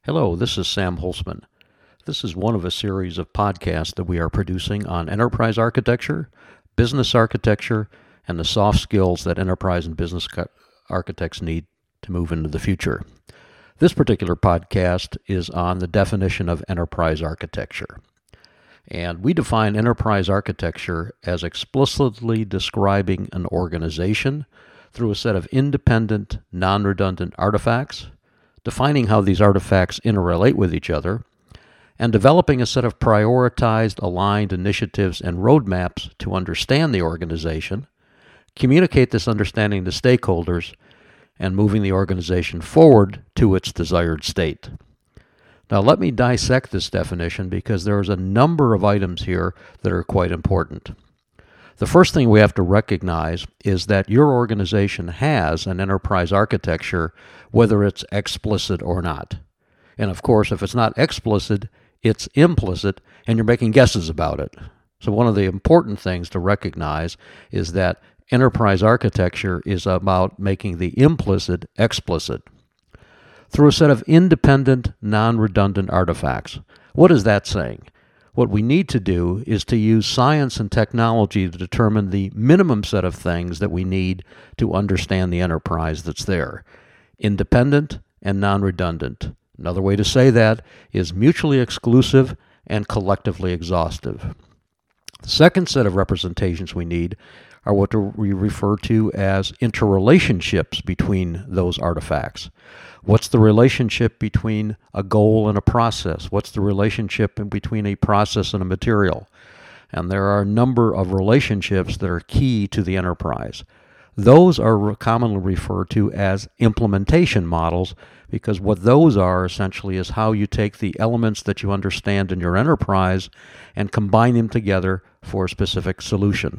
Hello, this is Sam Holzman. This is one of a series of podcasts that we are producing on enterprise architecture, business architecture, and the soft skills that enterprise and business architects need to move into the future. This particular podcast is on the definition of enterprise architecture. And we define enterprise architecture as explicitly describing an organization through a set of independent, non-redundant artifacts, defining how these artifacts interrelate with each other, and developing a set of prioritized, aligned initiatives and roadmaps to understand the organization, communicate this understanding to stakeholders, and moving the organization forward to its desired state. Now let me dissect this definition because there's a number of items here that are quite important. The first thing we have to recognize is that your organization has an enterprise architecture, whether it's explicit or not. And of course, if it's not explicit, it's implicit, and you're making guesses about it. So one of the important things to recognize is that enterprise architecture is about making the implicit explicit through a set of independent, non-redundant artifacts. What is that saying? What we need to do is to use science and technology to determine the minimum set of things that we need to understand the enterprise that's there. Independent and non-redundant. Another way to say that is mutually exclusive and collectively exhaustive. The second set of representations we need are what we refer to as interrelationships between those artifacts. What's the relationship between a goal and a process? What's the relationship between a process and a material? And there are a number of relationships that are key to the enterprise. Those are commonly referred to as implementation models because what those are essentially is how you take the elements that you understand in your enterprise and combine them together for a specific solution.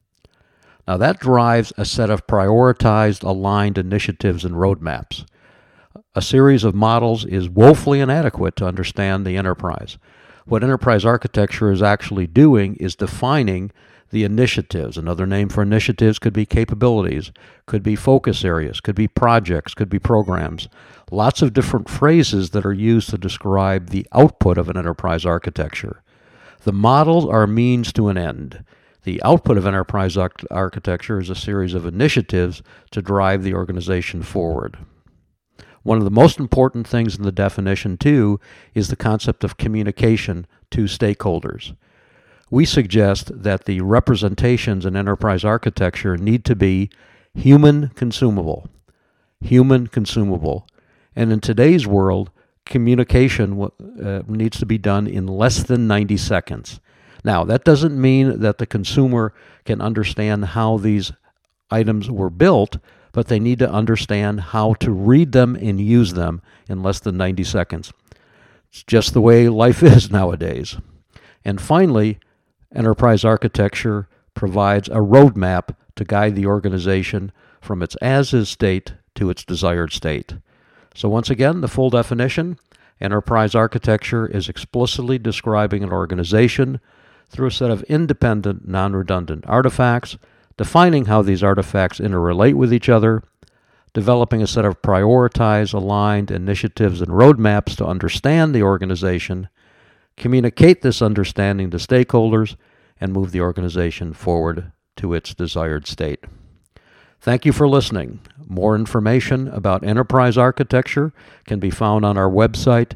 Now that drives a set of prioritized, aligned initiatives and roadmaps. A series of models is woefully inadequate to understand the enterprise. What enterprise architecture is actually doing is defining the initiatives. Another name for initiatives could be capabilities, could be focus areas, could be projects, could be programs. Lots of different phrases that are used to describe the output of an enterprise architecture. The models are a means to an end. The output of enterprise architecture is a series of initiatives to drive the organization forward. One of the most important things in the definition, too, is the concept of communication to stakeholders. We suggest that the representations in enterprise architecture need to be human consumable. Human consumable. And in today's world, communication needs to be done in less than 90 seconds. Now, that doesn't mean that the consumer can understand how these items were built, but they need to understand how to read them and use them in less than 90 seconds. It's just the way life is nowadays. And finally, enterprise architecture provides a roadmap to guide the organization from its as-is state to its desired state. So once again, the full definition: enterprise architecture is explicitly describing an organization through a set of independent, non-redundant artifacts, defining how these artifacts interrelate with each other, developing a set of prioritized, aligned initiatives and roadmaps to understand the organization, communicate this understanding to stakeholders, and move the organization forward to its desired state. Thank you for listening. More information about enterprise architecture can be found on our website,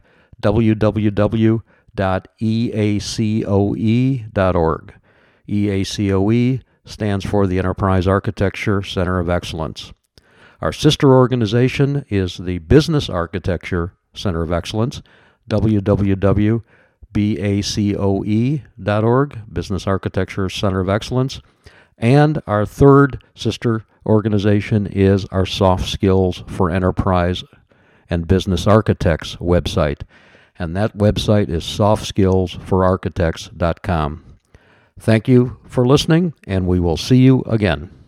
www.eacoe.org. EACOE stands for the Enterprise Architecture Center of Excellence. Our sister organization is the Business Architecture Center of Excellence, www.bacoe.org, Business Architecture Center of Excellence. And our third sister organization is our Soft Skills for Enterprise and Business Architects website. And that website is softskillsforarchitects.com. Thank you for listening, and we will see you again.